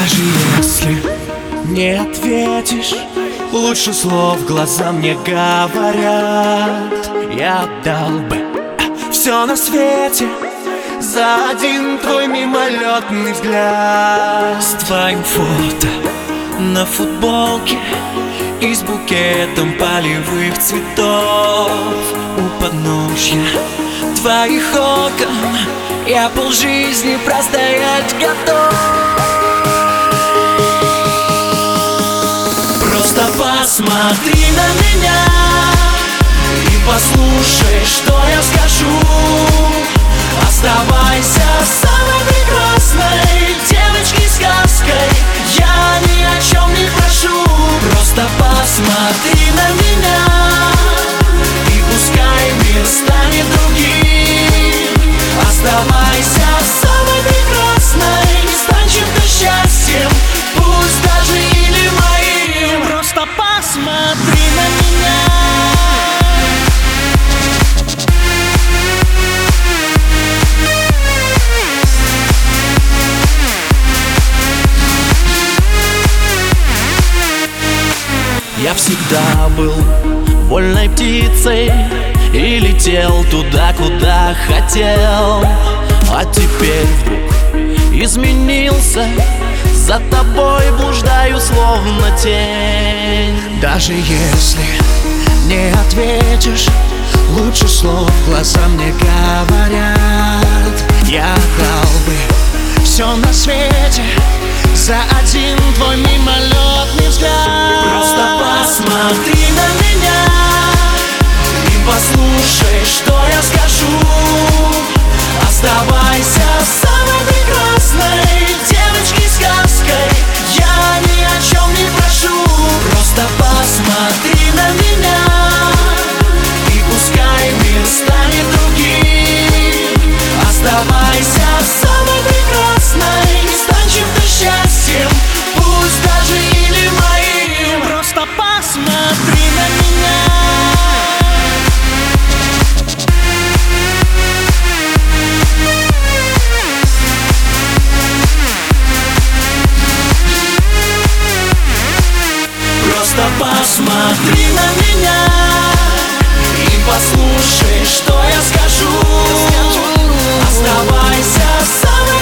Даже если не ответишь, лучше слов глазам не говорят. Я отдал бы все на свете за один твой мимолетный взгляд. С твоим фото на футболке и с букетом полевых цветов у подножья твоих окон я полжизни простоять готов. Просто посмотри на меня и послушай, что я скажу. Оставайся самой прекрасной девочкой-сказкой, я ни о чем не прошу. Просто посмотри на меня, и пускай мир станет другим. Оставайся самой прекрасной, стань чем-то счастьем, пусть даже и не моим. Просто посмотри на меня. Я всегда был вольной птицей и летел туда, куда хотел. А теперь вдруг изменился, за тобой блуждаю словно тень. Даже если не ответишь, лучше слов глазам не говорят. Я отдал бы все на свете за один твой мимолетный взгляд. Просто посмотри на меня и послушай, что я скажу. Оставайся самой прекрасной девочкой-сказкой, я ни о чем не прошу. Просто посмотри на меня, и пускай мир станет другим. Оставайся самой прекрасной, стань чем-то счастьем, пусть даже и не моим. Просто посмотри на меня. Просто посмотри на меня и послушай, что я скажу. Оставайся самой